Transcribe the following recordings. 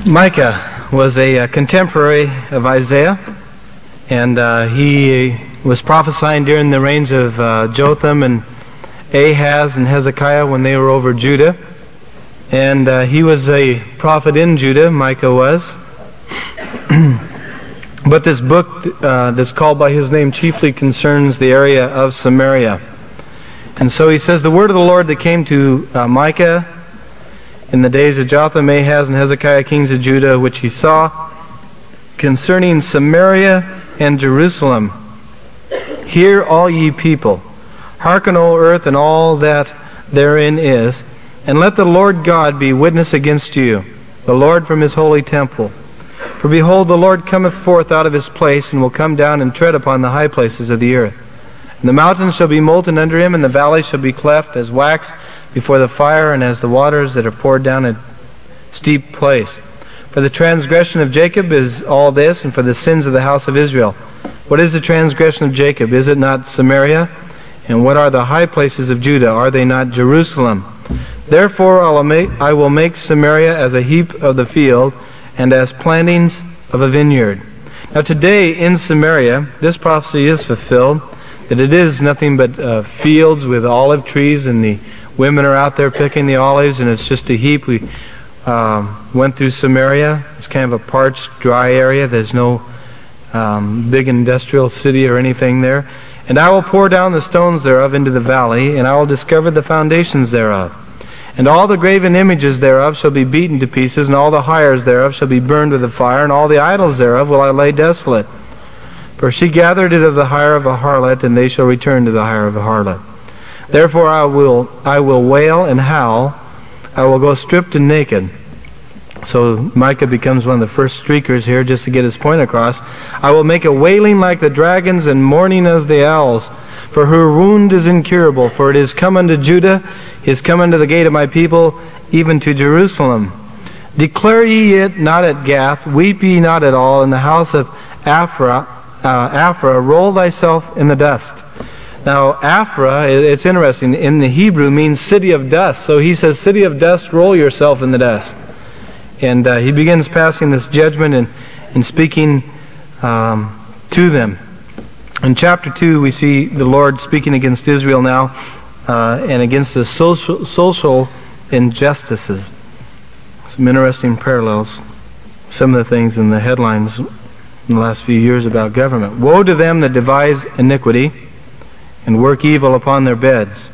Micah was a contemporary of Isaiah, and he was prophesying during the reigns of Jotham and Ahaz and Hezekiah when they were over Judah. And he was a prophet in Judah, Micah was. But this book that's called by his name chiefly concerns the area of Samaria. And so he says, the word of the Lord that came to Micah in the days of Jotham, Ahaz, and Hezekiah, kings of Judah, which he saw, concerning Samaria and Jerusalem. Hear, all ye people, hearken, O earth, and all that therein is, and let the Lord God be witness against you, the Lord from his holy temple. For behold, the Lord cometh forth out of his place, and will come down and tread upon the high places of the earth. And the mountains shall be molten under him, and the valleys shall be cleft as wax before the fire, and as the waters that are poured down a steep place. For the transgression of Jacob is all this, and for the sins of the house of Israel. What is the transgression of Jacob? Is it not Samaria? And what are the high places of Judah? Are they not Jerusalem? Therefore I will make Samaria as a heap of the field, and as plantings of a vineyard. Now today in Samaria, this prophecy is fulfilled, that it is nothing but fields with olive trees, and the women are out there picking the olives, and it's just a heap. We went through Samaria. It's kind of a parched, dry area. There's no big industrial city or anything there. And I will pour down the stones thereof into the valley, and I will discover the foundations thereof. And all the graven images thereof shall be beaten to pieces, and all the hires thereof shall be burned with the fire, and all the idols thereof will I lay desolate. For she gathered it of the hire of a harlot, and they shall return to the hire of a harlot. Therefore I will wail and howl. I will go stripped and naked. So Micah becomes one of the first streakers here, just to get his point across. I will make a wailing like the dragons, and mourning as the owls. For her wound is incurable. For it is come unto Judah, he is come unto the gate of my people, even to Jerusalem. Declare ye it not at Gath, weep ye not at all. In the house of Aphrah, roll thyself in the dust. Now, Aphrah, it's interesting, in the Hebrew means city of dust. So he says, city of dust, roll yourself in the dust. And he begins passing this judgment and speaking to them. In chapter 2, we see the Lord speaking against Israel now and against the social injustices. Some interesting parallels. Some of the things in the headlines in the last few years about government. Woe to them that devise iniquity and work evil upon their beds.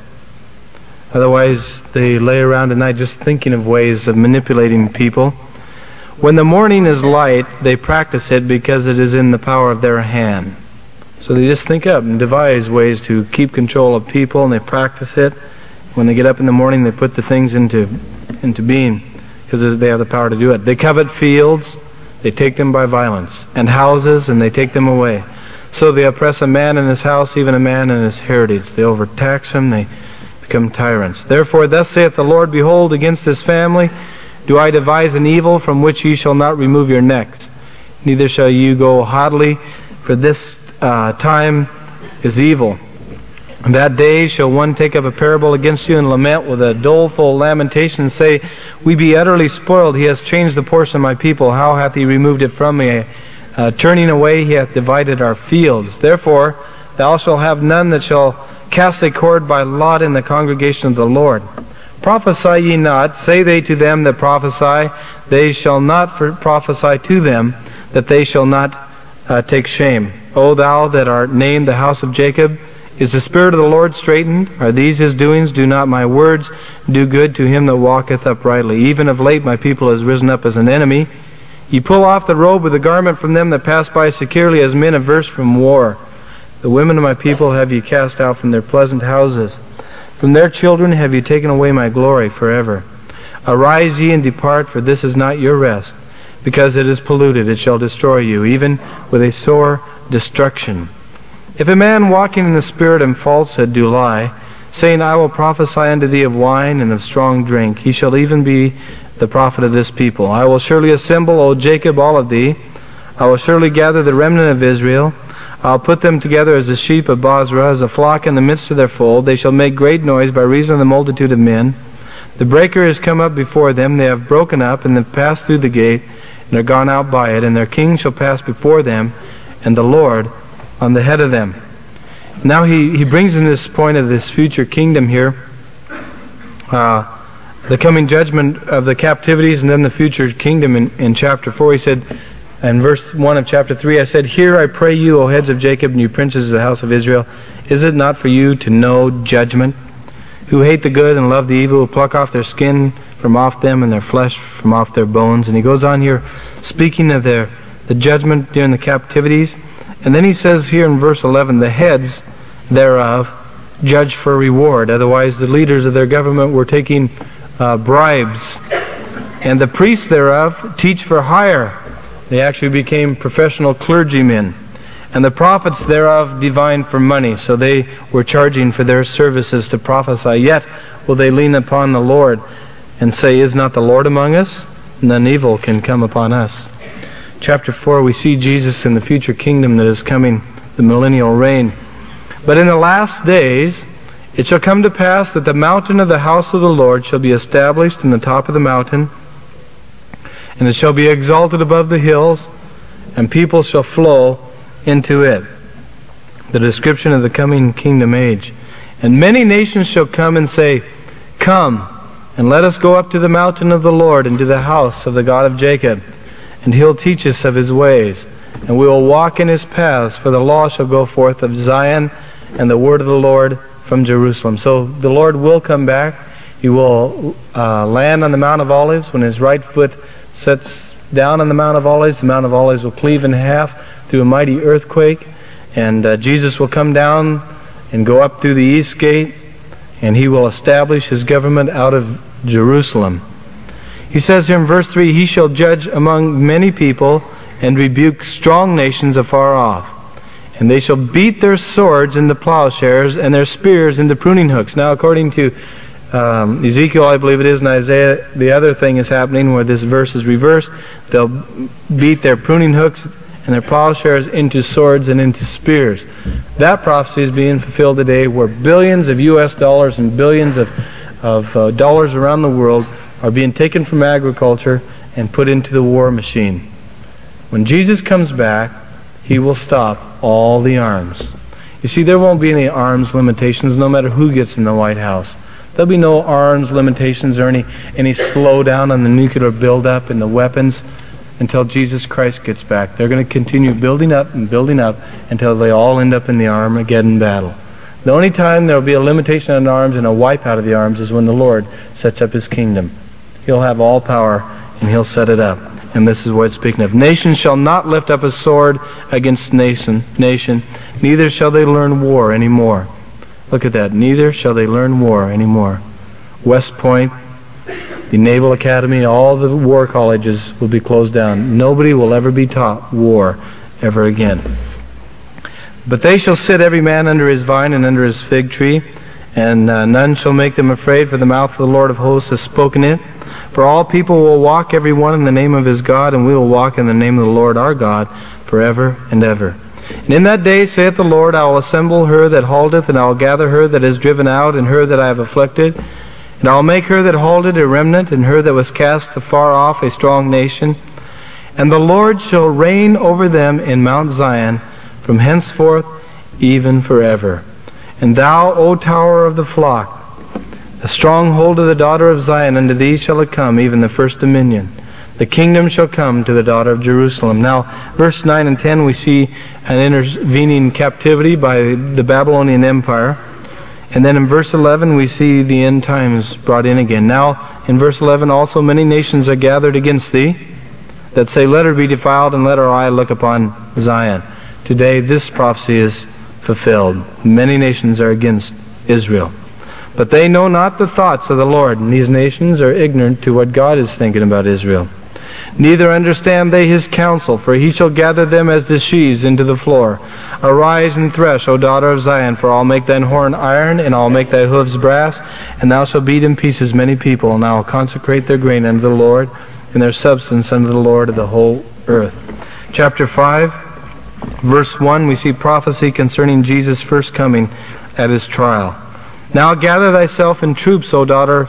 Otherwise, they lay around at night just thinking of ways of manipulating people. When the morning is light, they practice it because it is in the power of their hand. So they just think up and devise ways to keep control of people, and they practice it. When they get up in the morning, they put the things into being because they have the power to do it. They covet fields, they take them by violence, and houses, and they take them away. So they oppress a man in his house, even a man in his heritage. They overtax him, they become tyrants. Therefore thus saith the Lord, behold, against this family do I devise an evil from which ye shall not remove your necks, neither shall you go haughtily, for this time is evil. And that day shall one take up a parable against you and lament with a doleful lamentation, and say, we be utterly spoiled. He has changed the portion of my people. How hath he removed it from me? Turning away, he hath divided our fields. Therefore thou shalt have none that shall cast a cord by lot in the congregation of the Lord. Prophesy ye not, say they to them that prophesy, they shall not prophesy to them, that they shall not take shame. O thou that art named the house of Jacob, is the Spirit of the Lord straitened? Are these his doings? Do not my words do good to him that walketh uprightly? Even of late my people has risen up as an enemy. Ye pull off the robe of the garment from them that pass by securely, as men averse from war. The women of my people have ye cast out from their pleasant houses. From their children have ye taken away my glory forever. Arise ye and depart, for this is not your rest. Because it is polluted, it shall destroy you, even with a sore destruction. If a man walking in the Spirit and falsehood do lie, saying, I will prophesy unto thee of wine and of strong drink, he shall even be the prophet of this people. I will surely assemble, O Jacob, all of thee. I will surely gather the remnant of Israel. I'll put them together as the sheep of Bozrah, as a flock in the midst of their fold. They shall make great noise by reason of the multitude of men. The breaker is come up before them. They have broken up, and have passed through the gate, and are gone out by it. And their king shall pass before them, and the Lord on the head of them. Now he brings in this point of this future kingdom here, the coming judgment of the captivities, and then the future kingdom in chapter 4. He said, in verse 1 of chapter 3, I said, "Hear, I pray you, O heads of Jacob, and you princes of the house of Israel. Is it not for you to know judgment? Who hate the good and love the evil, who pluck off their skin from off them, and their flesh from off their bones." And he goes on here, speaking of the judgment during the captivities. And then he says here in verse 11, "The heads thereof judge for reward." Otherwise, the leaders of their government were taking bribes. "And the priests thereof teach for hire." They actually became professional clergymen. "And the prophets thereof divine for money." So they were charging for their services to prophesy. "Yet will they lean upon the Lord and say, Is not the Lord among us? And none evil can come upon us." Chapter 4, we see Jesus in the future kingdom that is coming, the millennial reign. "But in the last days it shall come to pass that the mountain of the house of the Lord shall be established in the top of the mountain, and it shall be exalted above the hills, and people shall flow into it." The description of the coming kingdom age. "And many nations shall come and say, Come, and let us go up to the mountain of the Lord, and to the house of the God of Jacob, and he'll teach us of his ways, and we will walk in his paths, for the law shall go forth of Zion, and the word of the Lord from Jerusalem." So the Lord will come back. He will land on the Mount of Olives. When his right foot sets down on the Mount of Olives will cleave in half through a mighty earthquake, and Jesus will come down and go up through the east gate, and he will establish his government out of Jerusalem. He says here in verse 3, "He shall judge among many people, and rebuke strong nations afar off. And they shall beat their swords into plowshares, and their spears into pruning hooks." Now, according to Ezekiel, I believe it is, and Isaiah, the other thing is happening where this verse is reversed. They'll beat their pruning hooks and their plowshares into swords and into spears. That prophecy is being fulfilled today, where billions of U.S. dollars and billions of dollars around the world are being taken from agriculture and put into the war machine. When Jesus comes back, he will stop all the arms. You see, there won't be any arms limitations no matter who gets in the White House. There'll be no arms limitations or any slowdown on the nuclear buildup and the weapons until Jesus Christ gets back. They're going to continue building up until they all end up in the Armageddon battle. The only time there will be a limitation on arms and a wipeout of the arms is when the Lord sets up his kingdom. He'll have all power and he'll set it up. And this is what it's speaking of. "Nation shall not lift up a sword against nation, neither shall they learn war anymore." Look at that. Neither shall they learn war anymore. West Point, the Naval Academy, all the war colleges will be closed down. Nobody will ever be taught war ever again. "But they shall sit every man under his vine and under his fig tree, and none shall make them afraid, for the mouth of the Lord of hosts has spoken it. For all people will walk every one in the name of his God, and we will walk in the name of the Lord our God forever and ever. And in that day, saith the Lord, I will assemble her that halteth, and I will gather her that is driven out, and her that I have afflicted. And I will make her that halted a remnant, and her that was cast afar off a strong nation. And the Lord shall reign over them in Mount Zion, from henceforth even forever. And thou, O tower of the flock, the stronghold of the daughter of Zion, unto thee shall it come, even the first dominion. The kingdom shall come to the daughter of Jerusalem." Now, verse 9 and 10, we see an intervening captivity by the Babylonian Empire. And then in verse 11, we see the end times brought in again. Now, in verse 11, "Also many nations are gathered against thee, that say, Let her be defiled, and let our eye look upon Zion." Today, this prophecy is fulfilled. Many nations are against Israel. "But they know not the thoughts of the Lord," and these nations are ignorant to what God is thinking about Israel. "Neither understand they his counsel, for he shall gather them as the sheaves into the floor. Arise and thresh, O daughter of Zion, for I'll make thine horn iron, and I'll make thy hoofs brass, and thou shalt beat in pieces many people, and I will consecrate their grain unto the Lord, and their substance unto the Lord of the whole earth." Chapter 5, verse 1, we see prophecy concerning Jesus' first coming at his trial. "Now gather thyself in troops, O daughter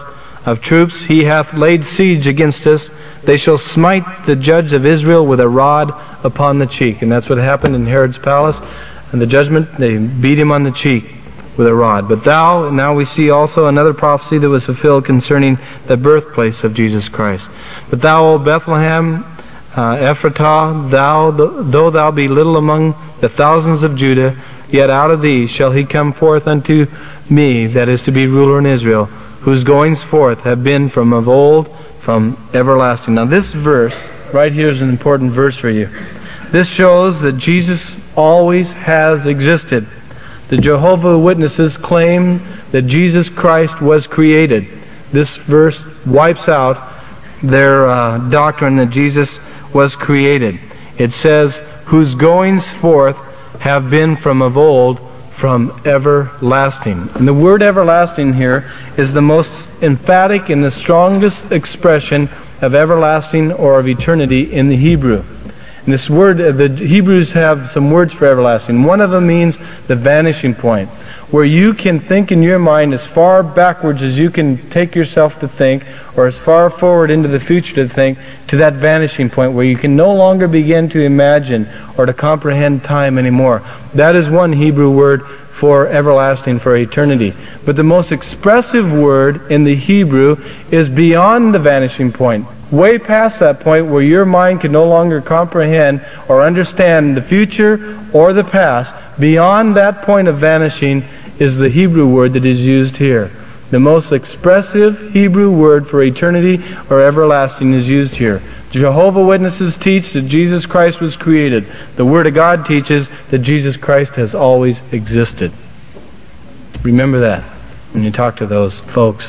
of troops. He hath laid siege against us. They shall smite the judge of Israel with a rod upon the cheek. And that's what happened in Herod's palace. And the judgment, they beat him on the cheek with a rod. But thou, and now we see also another prophecy that was fulfilled concerning the birthplace of Jesus Christ. But thou, O Bethlehem, Ephratah, though thou be little among the thousands of Judah, yet out of thee shall he come forth unto me, that is to be ruler in Israel, whose goings forth have been from of old, from everlasting. Now this verse right here is an important verse for you. This shows that Jesus always has existed. The Jehovah's Witnesses claim that Jesus Christ was created. This verse wipes out their doctrine that Jesus was created. It says, whose goings forth have been from of old, from everlasting. And the word everlasting here is the most emphatic and the strongest expression of everlasting or of eternity in the Hebrew. And this word, the Hebrews have some words for everlasting. One of them means the vanishing point, where you can think in your mind as far backwards as you can take yourself to think, or as far forward into the future to think, to that vanishing point where you can no longer begin to imagine or to comprehend time anymore. That is one Hebrew word for everlasting, for eternity. But the most expressive word in the Hebrew is beyond the vanishing point. Way past that point where your mind can no longer comprehend or understand the future or the past, beyond that point of vanishing is the Hebrew word that is used here. The most expressive Hebrew word for eternity or everlasting is used here. Jehovah's Witnesses teach that Jesus Christ was created. The Word of God teaches that Jesus Christ has always existed. Remember that when you talk to those folks.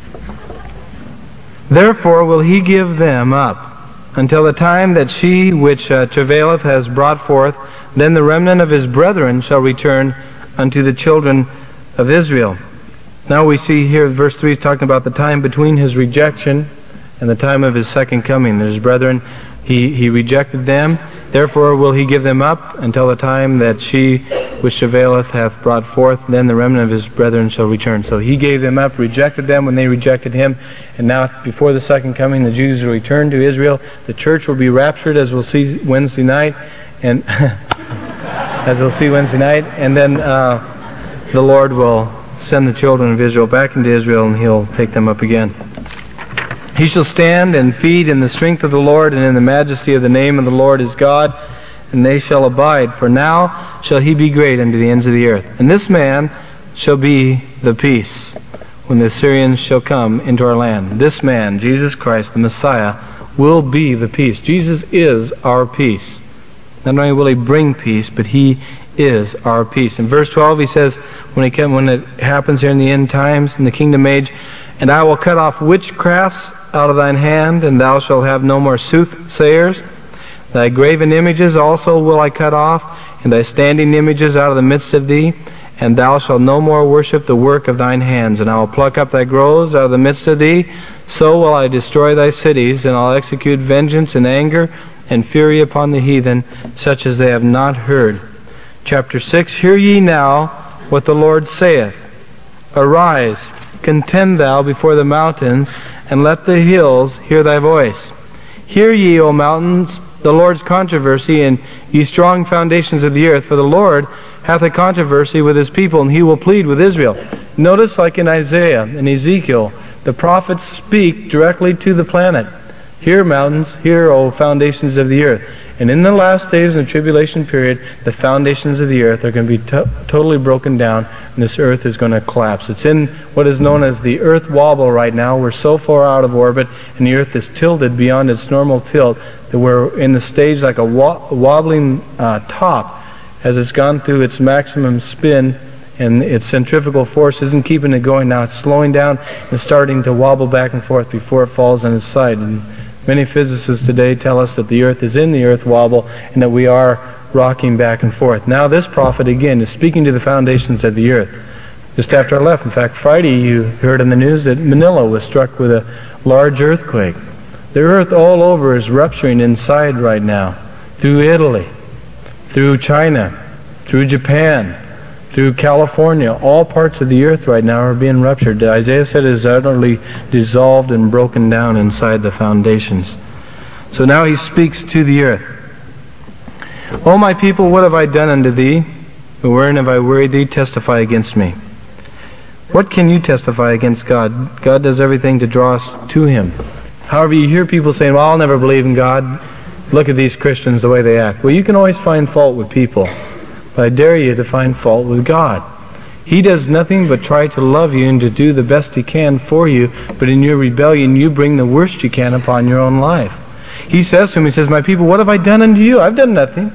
Therefore will he give them up until the time that she which travaileth has brought forth. Then the remnant of his brethren shall return unto the children of Israel. Now we see here verse 3 is talking about the time between his rejection and the time of his second coming. His brethren, he rejected them. Therefore will he give them up until the time that she which travaileth hath brought forth. Then the remnant of his brethren shall return. So he gave them up, rejected them when they rejected him. And now before the second coming, the Jews will return to Israel. The church will be raptured, as we'll see Wednesday night. And as we'll see Wednesday night. And then the Lord will send the children of Israel back into Israel, and he'll take them up again. He shall stand and feed in the strength of the Lord and in the majesty of the name of the Lord his God, and they shall abide. For now shall he be great unto the ends of the earth. And this man shall be the peace when the Assyrians shall come into our land. This man, Jesus Christ, the Messiah, will be the peace. Jesus is our peace. Not only will he bring peace, but he is our peace. In verse 12 he says, when it happens here in the end times, in the kingdom age, and I will cut off witchcrafts out of thine hand, and thou shalt have no more soothsayers. Thy graven images also will I cut off, and thy standing images out of the midst of thee, and thou shalt no more worship the work of thine hands. And I will pluck up thy groves out of the midst of thee, so will I destroy thy cities, and I'll execute vengeance and anger and fury upon the heathen, such as they have not heard. Chapter 6, hear ye now what the Lord saith. Arise, contend thou before the mountains, and let the hills hear thy voice. Hear ye, O mountains, the Lord's controversy, and ye strong foundations of the earth, for the Lord hath a controversy with his people, and he will plead with Israel. Notice, like in Isaiah and Ezekiel, the prophets speak directly to the planet. Hear, mountains, hear, O foundations of the earth. And in the last days of the tribulation period, the foundations of the earth are going to be totally broken down, and this earth is going to collapse. It's in what is known as the earth wobble right now. We're so far out of orbit, and the earth is tilted beyond its normal tilt, that we're in the stage like a wobbling top as it's gone through its maximum spin, and its centrifugal force isn't keeping it going now. It's slowing down and starting to wobble back and forth before it falls on its side. And many physicists today tell us that the earth is in the earth wobble and that we are rocking back and forth. Now this prophet again is speaking to the foundations of the earth. Just after I left, in fact, Friday you heard in the news that Manila was struck with a large earthquake. The earth all over is rupturing inside right now, through Italy, through China, through Japan, through California. All parts of the earth right now are being ruptured. Isaiah said it is utterly dissolved and broken down inside the foundations. So now he speaks to the earth. O my people, what have I done unto thee? Wherein have I wearied thee? Testify against me. What can you testify against God? God does everything to draw us to Him. However, you hear people saying, well, I'll never believe in God. Look at these Christians, the way they act. Well, you can always find fault with people. But I dare you to find fault with God. He does nothing but try to love you and to do the best He can for you. But in your rebellion, you bring the worst you can upon your own life. He says to him, he says, my people, what have I done unto you? I've done nothing.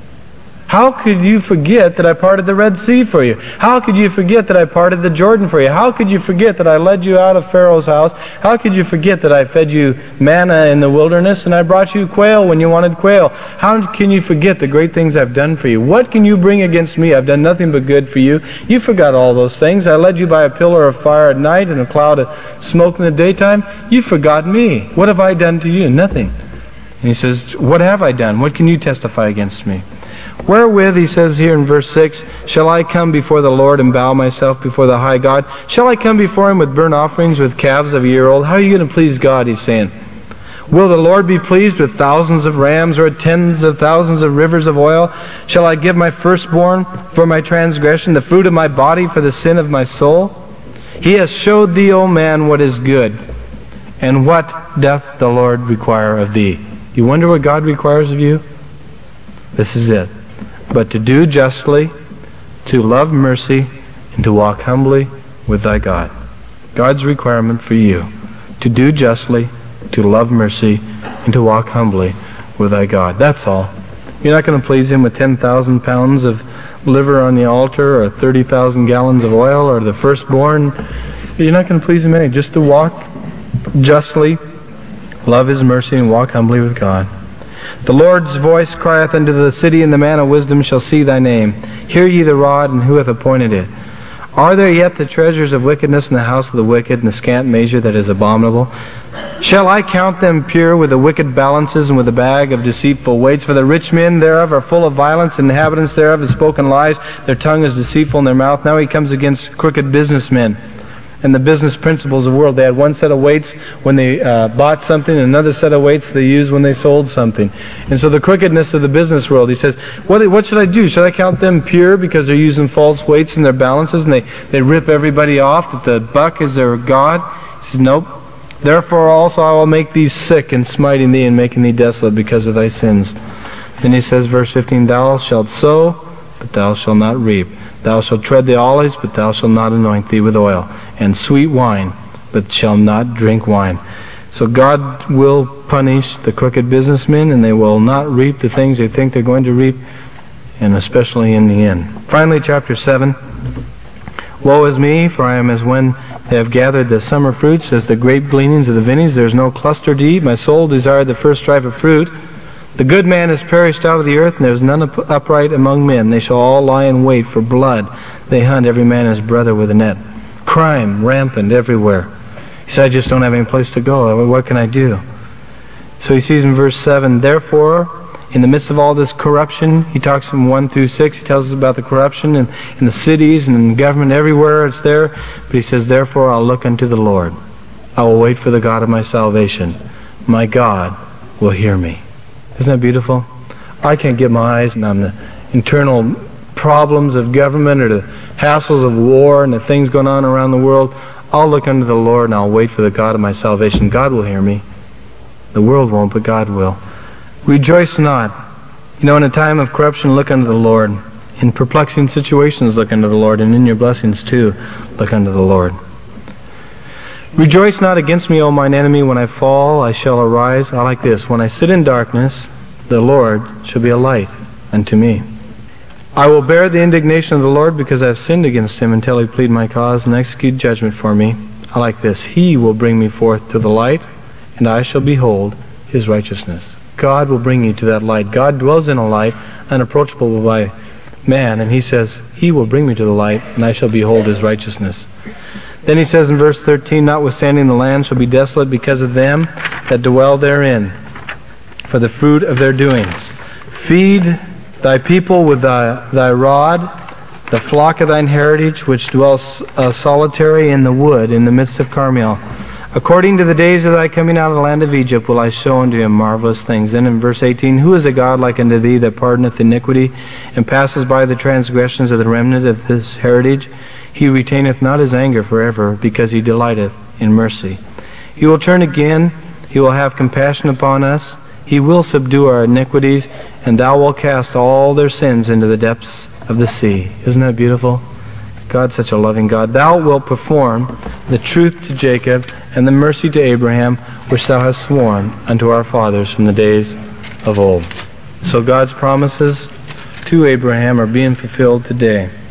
How could you forget that I parted the Red Sea for you? How could you forget that I parted the Jordan for you? How could you forget that I led you out of Pharaoh's house? How could you forget that I fed you manna in the wilderness and I brought you quail when you wanted quail? How can you forget the great things I've done for you? What can you bring against me? I've done nothing but good for you. You forgot all those things. I led you by a pillar of fire at night and a cloud of smoke in the daytime. You forgot me. What have I done to you? Nothing. And he says, what have I done? What can you testify against me? Wherewith, he says here in verse 6, shall I come before the Lord and bow myself before the high God? Shall I come before Him with burnt offerings, with calves of a year old? How are you going to please God, he's saying. Will the Lord be pleased with thousands of rams or tens of thousands of rivers of oil? Shall I give my firstborn for my transgression, the fruit of my body for the sin of my soul? He has showed thee, O man, what is good. And what doth the Lord require of thee? You wonder what God requires of you? This is it. But to do justly, to love mercy, and to walk humbly with thy God. God's requirement for you. To do justly, to love mercy, and to walk humbly with thy God. That's all. You're not going to please Him with 10,000 pounds of liver on the altar, or 30,000 gallons of oil, or the firstborn. You're not going to please Him any. Just to walk justly, love His mercy, and walk humbly with God. The Lord's voice crieth unto the city, and the man of wisdom shall see thy name. Hear ye the rod, and who hath appointed it? Are there yet the treasures of wickedness in the house of the wicked, and the scant measure that is abominable? Shall I count them pure with the wicked balances, and with the bag of deceitful weights? For the rich men thereof are full of violence, and the inhabitants thereof have spoken lies. Their tongue is deceitful in their mouth. Now he comes against crooked businessmen and the business principles of the world. They had one set of weights when they bought something, and another set of weights they used when they sold something. And so the crookedness of the business world, he says, what should I do? Should I count them pure because they're using false weights in their balances, and they rip everybody off that the buck is their God? He says, nope. Therefore also I will make thee sick, and smiting thee, and making thee desolate because of thy sins. Then he says, verse 15, thou shalt sow, but thou shalt not reap. Thou shalt tread the olives, but thou shalt not anoint thee with oil, and sweet wine, but shalt not drink wine. So God will punish the crooked businessmen, and they will not reap the things they think they're going to reap, and especially in the end. Finally, chapter 7. Woe is me, for I am as when they have gathered the summer fruits, as the grape gleanings of the vineyards. There is no cluster to eat. My soul desired the first stripe of fruit. The good man is perished out of the earth, and there is none upright among men. They shall all lie in wait for blood. They hunt every man his brother with a net. Crime rampant everywhere. He said, I just don't have any place to go. What can I do? So he sees in verse 7, therefore, in the midst of all this corruption, he talks from 1 through 6, he tells us about the corruption in the cities and in government, everywhere it's there. But he says, therefore I'll look unto the Lord. I will wait for the God of my salvation. My God will hear me. Isn't that beautiful? I can't get my eyes on the internal problems of government or the hassles of war and the things going on around the world. I'll look unto the Lord, and I'll wait for the God of my salvation. God will hear me. The world won't, but God will. Rejoice not. In a time of corruption, look unto the Lord. In perplexing situations, look unto the Lord. And in your blessings too, look unto the Lord. Rejoice not against me, O mine enemy. When I fall, I shall arise. I like this. When I sit in darkness, the Lord shall be a light unto me. I will bear the indignation of the Lord, because I have sinned against Him, until He plead my cause and execute judgment for me. I like this. He will bring me forth to the light, and I shall behold His righteousness. God will bring you to that light. God dwells in a light, unapproachable by man, and He says, He will bring me to the light, and I shall behold His righteousness. Then he says in verse 13, notwithstanding the land shall be desolate because of them that dwell therein, for the fruit of their doings. Feed thy people with thy rod, the flock of thine heritage, which dwells solitary in the wood in the midst of Carmel. According to the days of thy coming out of the land of Egypt will I show unto him marvelous things. Then in verse 18, who is a God like unto thee that pardoneth iniquity, and passes by the transgressions of the remnant of his heritage? He retaineth not his anger forever, because he delighteth in mercy. He will turn again, he will have compassion upon us, he will subdue our iniquities, and thou wilt cast all their sins into the depths of the sea. Isn't that beautiful? God's such a loving God. Thou wilt perform the truth to Jacob and the mercy to Abraham, which thou hast sworn unto our fathers from the days of old. So God's promises to Abraham are being fulfilled today.